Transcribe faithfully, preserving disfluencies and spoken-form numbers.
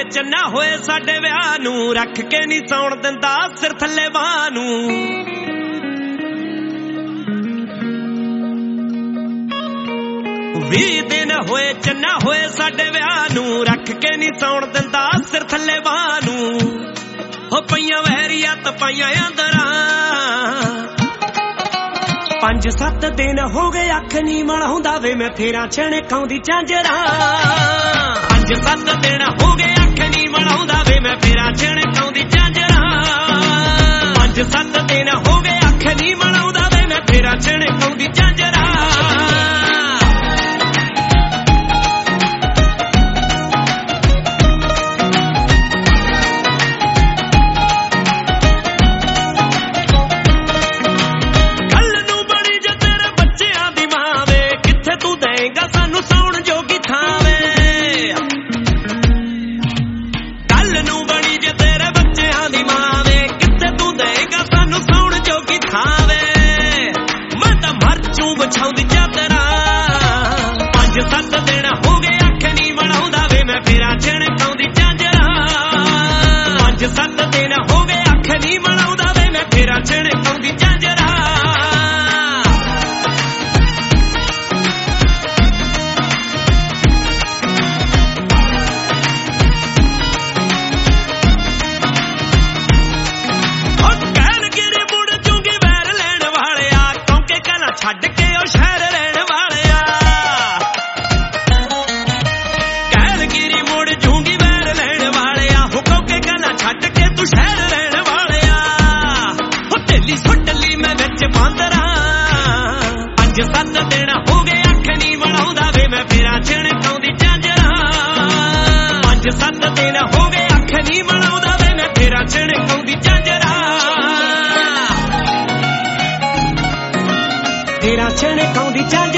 ਚੰਨਾ ਹੋਏ ਸਾਡੇ ਵਿਆਹ ਨੂੰ, ਰੱਖ ਕੇ ਨਹੀਂ ਸੌਣ ਦਿੰਦਾ ਸਿਰ ਥੱਲੇ ਬਾਹ ਨੂੰ। ਵੀਹ ਦਿਨ ਹੋਏ ਚੰਨਾ ਹੋਏ ਸਾਡੇ ਵਿਆਹ ਨੂੰ, ਰੱਖ ਕੇ ਨਹੀਂ ਸੌਣ ਦਿੰਦਾ ਸਿਰ ਥੱਲੇ ਬਾਹ ਨੂੰ। ਹੋ ਪਈਆਂ ਵਹਿਰੀਆਂ ਤਪਾਈਆਂ ਅੰਦਰਾਂ, ਪੰਜ ਸੱਤ ਦਿਨ ਹੋ ਗਏ ਅੱਖ ਨੀ ਮਲਾਉਂਦਾ ਵੇ ਮੈਂ ਫੇਰਾਂ ਛਣਕਾਉਂਦੀ ਝਾਂਜਰਾਂ। ਪੰਜ ਸੱਤ ਦਿਨ ਹੋ ਗਏ ਅੱਖ ਨੀ ਮਲਾਉਂਦਾ ਵੇ ਮੈਂ ਫੇਰਾਂ ਛਣਕਾਉਂਦੀ ਝਾਂਜਰਾਂ। ਪੰਜ ਸੱਤ ਦਿਨ ਹੋ ਗਏ ਅੱਖ ਨੀ ਮਲਾਉਂਦਾ ਵੇ ਮੈਂ ਫੇਰਾਂ ਛਣਕਾਉਂਦੀ ਝਾਂਜਰਾਂ। ਛਾਉਂਦੀ ਚਾਦਰਾਂ, ਪੰਜ ਸੱਤ ਦਿਨ ਹੋ ਗਏ ਅੱਖ ਨੀ ਮਲਾਉਂਦਾ ਵੇ ਮੈਂ ਫੇਰਾਂ ਛਣਕਾਉਂਦੀ ਝਾਂਜਰਾਂ। ਪੰਜ ਸੱਤ ਦਿਨ ਹੋ ਗਏ ਅੱਖ ਨੀ ਮਲਾਉਂਦਾ ਵੇ ਮੈਂ ਫੇਰਾਂ ਛਣਕਾਉਂਦੀ ਝਾਂਜਰਾਂ। ਉਹ ਕਹਿਣ ਗਿਰੇ ਮੁੜ ਜੂਗੀ ਵੈਰ ਲੈਣ ਵਾਲਿਆ, ਕੌਂਕੇ ਕਲਾਂ ਛੱਡ ਕੇ ਉਹ ਸ਼ਹਿਰ ਰਹਿਣ ਵਾਲਿਆ। ਕਹਿਲਗਿਰੀ ਮੁੜ ਜੂਗੀ ਵੈਰ ਲੈਣ ਵਾਲਿਆ, ਹੋ ਕੌਂਕੇ ਕਲਾਂ ਛੱਡ ਕੇ ਤੂੰ ਸ਼ਹਿਰ ਰਹਿਣ ਵਾਲਿਆ। ਹੋ ਢੇਲੀ ਸੁੱਟ ਲਈ ਮੈਂ ਵਿੱਚ ਬਾਂਦਰਾਂ, ਪੰਜ ਸੱਤ ਦਿਨ ਹੋ ਗਏ ਅੱਖ ਨੀ ਮਲਾਉਂਦਾ ਵੇ ਮੈਂ ਫੇਰਾਂ ਛਣਕਾਉਂਦੀ ਝਾਂਜਰਾਂ। ਪੰਜ ਸੱਤ ਦਿਨ ਹੋ ਗਏ ਅੱਖ ਨੀ ਮਲਾਉਂਦਾ ਵੇ ਮੈਂ ਫੇਰਾਂ ਛਣਕਾਉਂਦੀ ਝਾਂਜਰਾਂ। ਫੇਰਾਂ ਛਣਕਾਉਂਦੀ ਝਾਂਜਰਾਂ।